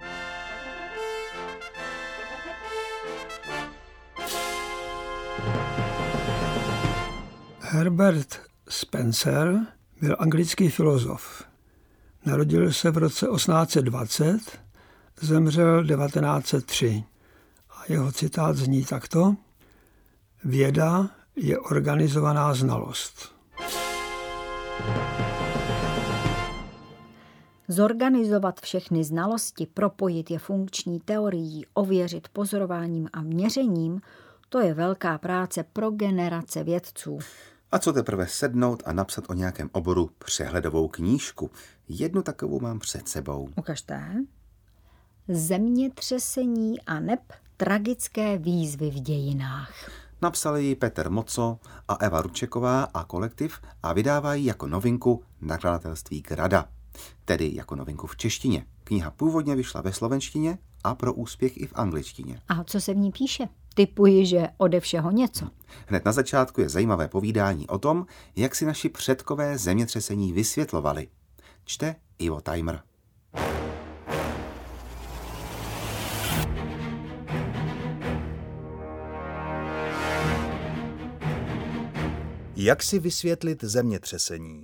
Herbert Spencer byl anglický filozof. Narodil se v roce osmnáct set dvacet, zemřel devatenáct set tři. A jeho citát zní takto: Věda je organizovaná znalost. Zorganizovat všechny znalosti, propojit je funkční teorií, ověřit pozorováním a měřením, to je velká práce pro generace vědců. A co teprve sednout a napsat o nějakém oboru přehledovou knížku? Jednu takovou mám před sebou. Ukažte. Zemětřesení a neb tragické výzvy v dějinách. Napsali ji Petr Moco a Eva Ručeková a kolektiv a vydávají jako novinku nakladatelství Grada, tedy jako novinku v češtině. Kniha původně vyšla ve slovenštině a pro úspěch i v angličtině. A co se v ní píše? Tipuji, že ode všeho něco. Hned na začátku je zajímavé povídání o tom, jak si naši předkové zemětřesení vysvětlovali. Čte Ivo Tajmr. Jak si vysvětlit zemětřesení?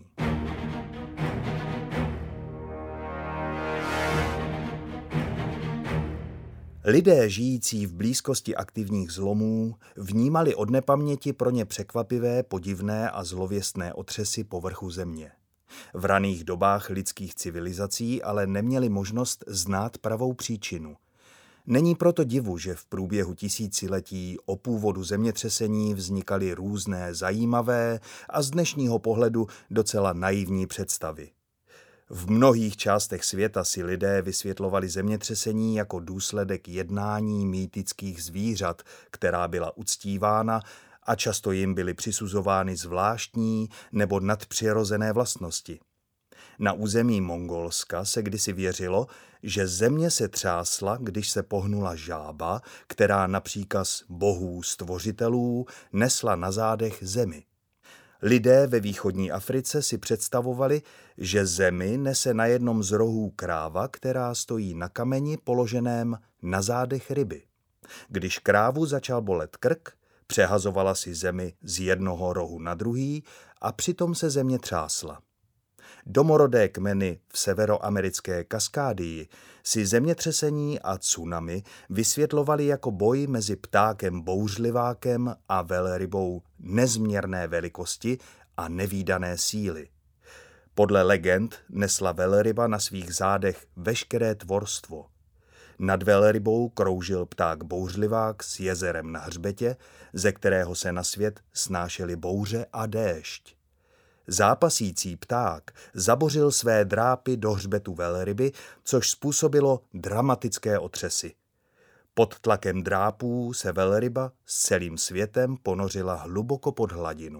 Lidé žijící v blízkosti aktivních zlomů vnímali od nepaměti pro ně překvapivé, podivné a zlověstné otřesy povrchu země. V raných dobách lidských civilizací ale neměli možnost znát pravou příčinu. Není proto divu, že v průběhu tisíciletí o původu zemětřesení vznikaly různé zajímavé a z dnešního pohledu docela naivní představy. V mnohých částech světa si lidé vysvětlovali zemětřesení jako důsledek jednání mýtických zvířat, která byla uctívána a často jim byly přisuzovány zvláštní nebo nadpřirozené vlastnosti. Na území Mongolska se kdysi věřilo, že země se třásla, když se pohnula žába, která na příkaz bohů stvořitelů nesla na zádech zemi. Lidé ve východní Africe si představovali, že zemi nese na jednom z rohů kráva, která stojí na kameni položeném na zádech ryby. Když krávu začal bolet krk, přehazovala si zemi z jednoho rohu na druhý a přitom se země třásla. Domorodé kmeny v severoamerické Kaskádii si zemětřesení a tsunami vysvětlovali jako boj mezi ptákem bouřlivákem a velrybou nezměrné velikosti a nevídané síly. Podle legend nesla velryba na svých zádech veškeré tvorstvo. Nad velrybou kroužil pták bouřlivák s jezerem na hřbetě, ze kterého se na svět snášely bouře a déšť. Zápasící pták zabořil své drápy do hřbetu velryby, což způsobilo dramatické otřesy. Pod tlakem drápů se velryba s celým světem ponořila hluboko pod hladinu.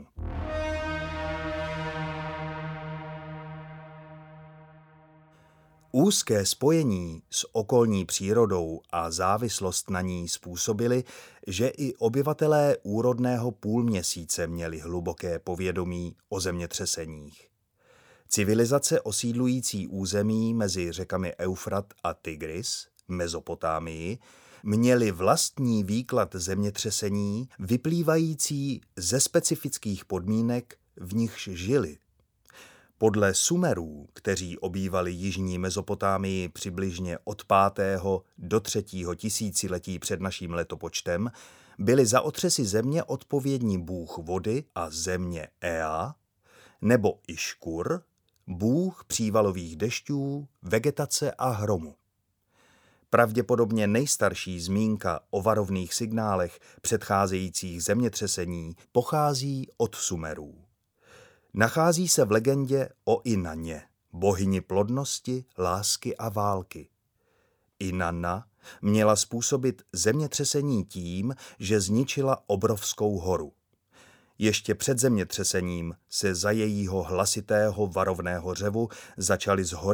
Úzké spojení s okolní přírodou a závislost na ní způsobily, že i obyvatelé úrodného půlměsíce měli hluboké povědomí o zemětřeseních. Civilizace osídlující území mezi řekami Eufrat a Tigris, Mezopotámii, měly vlastní výklad zemětřesení vyplývající ze specifických podmínek, v nichž žili. Podle Sumerů, kteří obývali jižní Mezopotámii přibližně od pátého do třetího tisíciletí před naším letopočtem, byli za otřesy země odpovědní bůh vody a země Ea, nebo Iškur, bůh přívalových dešťů, vegetace a hromu. Pravděpodobně nejstarší zmínka o varovných signálech předcházejících zemětřesení pochází od Sumerů. Nachází se v legendě o Inaně, bohyni plodnosti, lásky a války. Inanna měla způsobit zemětřesení tím, že zničila obrovskou horu. Ještě před zemětřesením se za jejího hlasitého varovného řevu začaly z hory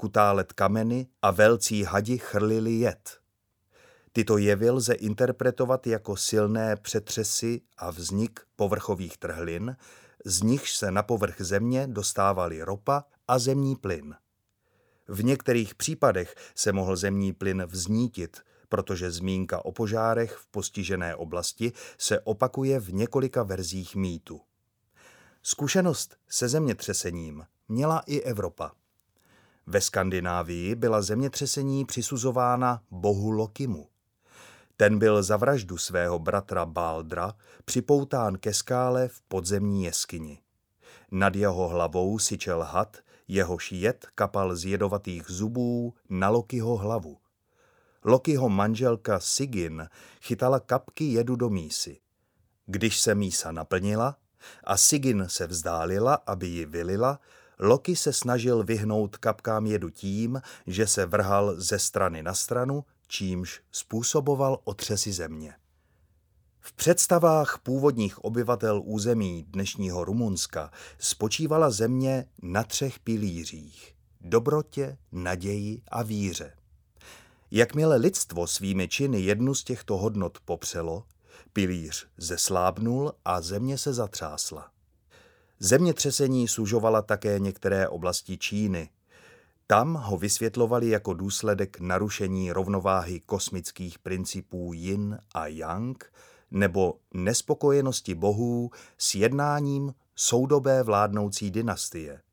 kutálet kameny a velcí hadi chrlili jed. Tyto jevy lze interpretovat jako silné přetřesy a vznik povrchových trhlin, z nichž se na povrch země dostávaly ropa a zemní plyn. V některých případech se mohl zemní plyn vznítit, protože zmínka o požárech v postižené oblasti se opakuje v několika verzích mýtu. Zkušenost se zemětřesením měla i Evropa. Ve Skandinávii byla zemětřesení přisuzována bohu Lokimu. Ten byl za vraždu svého bratra Baldra připoután ke skále v podzemní jeskyni. Nad jeho hlavou syčel had, jehož jed kapal z jedovatých zubů na Lokiho hlavu. Lokiho manželka Sigyn chytala kapky jedu do mísy. Když se mísa naplnila a Sigyn se vzdálila, aby ji vylila, Loki se snažil vyhnout kapkám jedu tím, že se vrhal ze strany na stranu, čímž způsoboval otřesy země. V představách původních obyvatel území dnešního Rumunska spočívala země na třech pilířích – dobrotě, naději a víře. Jakmile lidstvo svými činy jednu z těchto hodnot popřelo, pilíř zeslábnul a země se zatřásla. Zemětřesení sužovala také některé oblasti Číny. Tam ho vysvětlovali jako důsledek narušení rovnováhy kosmických principů yin a yang nebo nespokojenosti bohů s jednáním soudobé vládnoucí dynastie.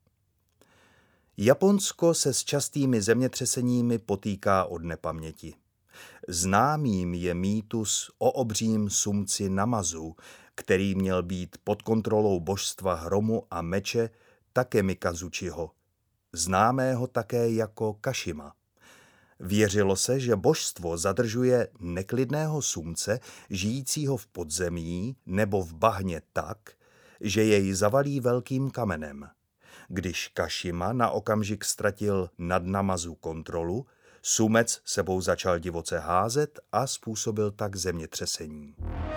Japonsko se s častými zemětřeseními potýká od nepaměti. Známým je mýtus o obřím sumci Namazu, který měl být pod kontrolou božstva hromu a meče Takemikazuchiho, známého také jako Kashima. Věřilo se, že božstvo zadržuje neklidného sumce, žijícího v podzemí nebo v bahně tak, že jej zavalí velkým kamenem. Když Kashima na okamžik ztratil nad Namazu kontrolu, sumec sebou začal divoce házet a způsobil tak zemětřesení.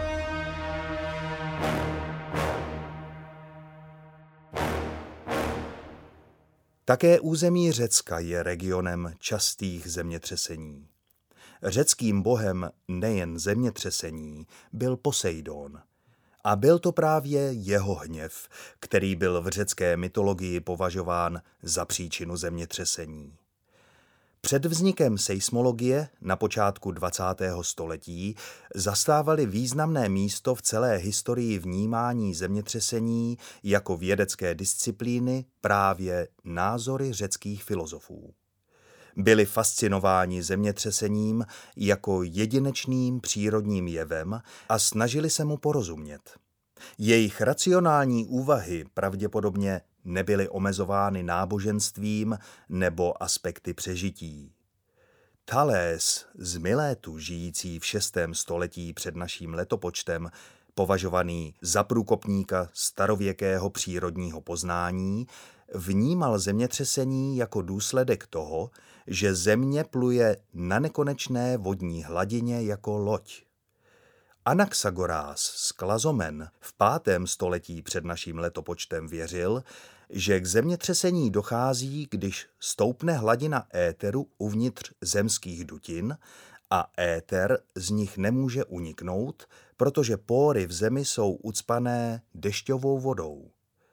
Také území Řecka je regionem častých zemětřesení. Řeckým bohem nejen zemětřesení byl Poseidon. A byl to právě jeho hněv, který byl v řecké mytologii považován za příčinu zemětřesení. Před vznikem seismologie na počátku dvacátého století zastávali významné místo v celé historii vnímání zemětřesení jako vědecké disciplíny právě názory řeckých filozofů. Byli fascinováni zemětřesením jako jedinečným přírodním jevem a snažili se mu porozumět. Jejich racionální úvahy pravděpodobně nebyly omezovány náboženstvím nebo aspekty přežití. Thales z Milétu, žijící v šestém století před naším letopočtem, považovaný za průkopníka starověkého přírodního poznání, vnímal zemětřesení jako důsledek toho, že země pluje na nekonečné vodní hladině jako loď. Anaxagorás z Klazomen v pátém století před naším letopočtem věřil, že k zemětřesení dochází, když stoupne hladina éteru uvnitř zemských dutin a éter z nich nemůže uniknout, protože póry v zemi jsou ucpané dešťovou vodou.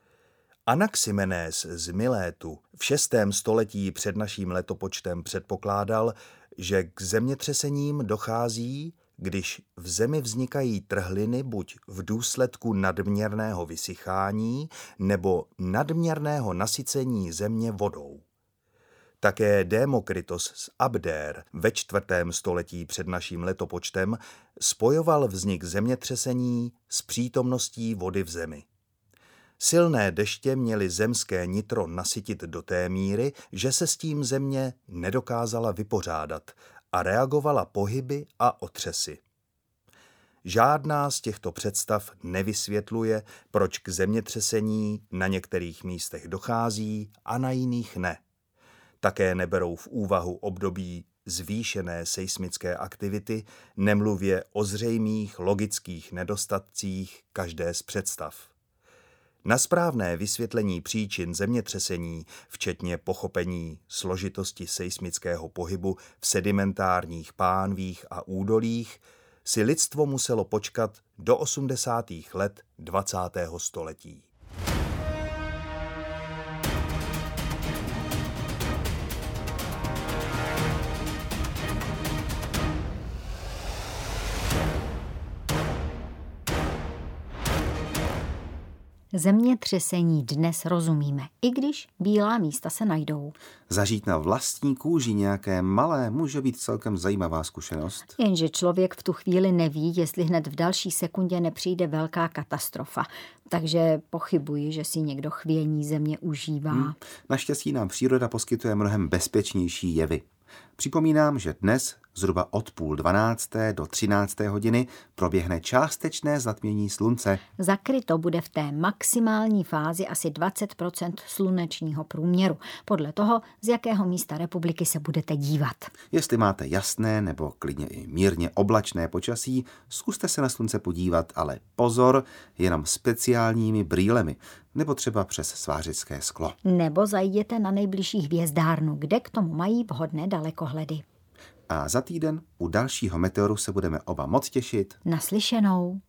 Anaximenes z Milétu v šestém století před naším letopočtem předpokládal, že k zemětřesením dochází, když v zemi vznikají trhliny buď v důsledku nadměrného vysychání nebo nadměrného nasycení země vodou. Také Démokritos z Abdér ve čtvrtém století před naším letopočtem spojoval vznik zemětřesení s přítomností vody v zemi. Silné deště měly zemské nitro nasytit do té míry, že se s tím země nedokázala vypořádat a reagovala pohyby a otřesy. Žádná z těchto představ nevysvětluje, proč k zemětřesení na některých místech dochází a na jiných ne. Také neberou v úvahu období zvýšené seismické aktivity, nemluvě o zřejmých logických nedostatcích každé z představ. Na správné vysvětlení příčin zemětřesení, včetně pochopení složitosti seismického pohybu v sedimentárních pánvích a údolích, si lidstvo muselo počkat do osmdesátých let dvacátého století. Zemětřesení dnes rozumíme, i když bílá místa se najdou. Zažít na vlastní kůži nějaké malé může být celkem zajímavá zkušenost. Jenže člověk v tu chvíli neví, jestli hned v další sekundě nepřijde velká katastrofa. Takže pochybuji, že si někdo chvění země užívá. Hmm. Naštěstí nám příroda poskytuje mnohem bezpečnější jevy. Připomínám, že dnes zhruba od půl dvanácté do třinácté hodiny proběhne částečné zatmění slunce. Zakryto bude v té maximální fázi asi dvacet procent slunečního průměru, podle toho, z jakého místa republiky se budete dívat. Jestli máte jasné nebo klidně i mírně oblačné počasí, zkuste se na slunce podívat, ale pozor, jenom speciálními brýlemi, nebo třeba přes svářické sklo. Nebo zajděte na nejbližší hvězdárnu, kde k tomu mají vhodné dalekohledy. A za týden u dalšího meteoru se budeme oba moc těšit. Naslyšenou.